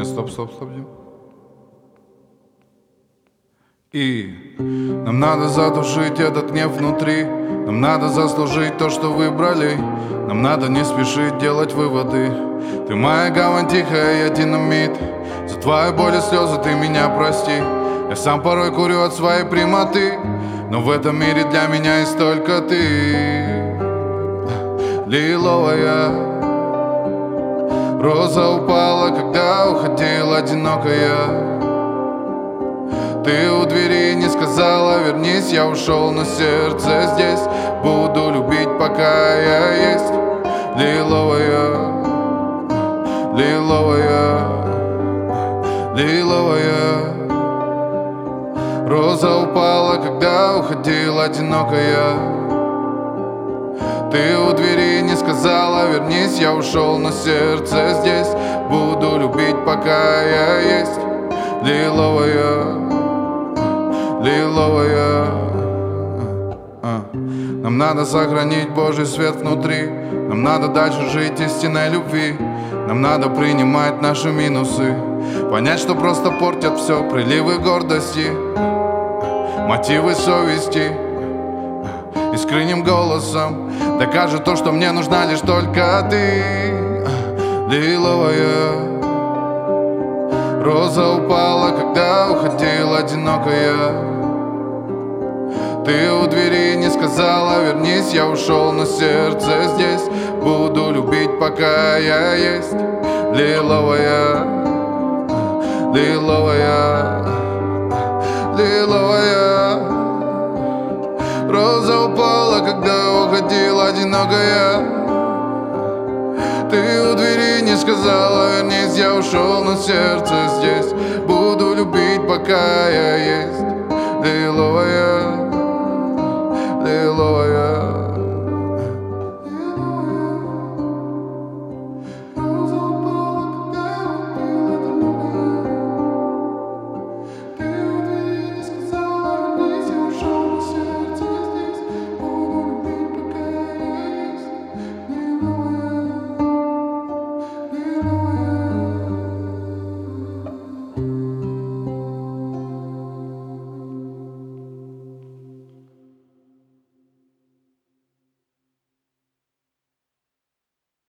Не, стоп, Дим. И нам надо задушить этот гнев внутри. Нам надо заслужить то, что выбрали. Нам надо не спешить делать выводы. Ты моя гавань тихая, я динамит. За твою боль и слезы ты меня прости. Я сам порой курю от своей прямоты, но в этом мире для меня есть только ты. Лиловая роза упала, когда уходила одинокая. Ты у двери не сказала вернись, я ушел, но сердце здесь. Буду любить, пока я есть. Лиловая, лиловая, лиловая роза упала, когда уходила одинокая. Ты у двери не сказала вернись, я ушел, но сердце здесь. Буду любить, пока я есть. Лиловая, лиловая. Нам надо сохранить Божий свет внутри. Нам надо дальше жить истинной любви. Нам надо принимать наши минусы, понять, что просто портят все приливы гордости, мотивы совести. Искренним голосом докажет то, что мне нужна лишь только ты. Лиловая роза упала, когда уходила одинокая. Ты у двери не сказала вернись, я ушел, но сердце здесь. Буду любить, пока я есть. Лиловая, лиловая, лиловая роза упала, когда уходила одинокая. Ты у двери не сказала вернись, я ушел, но сердце здесь. Буду любить, пока я есть. Лиловая.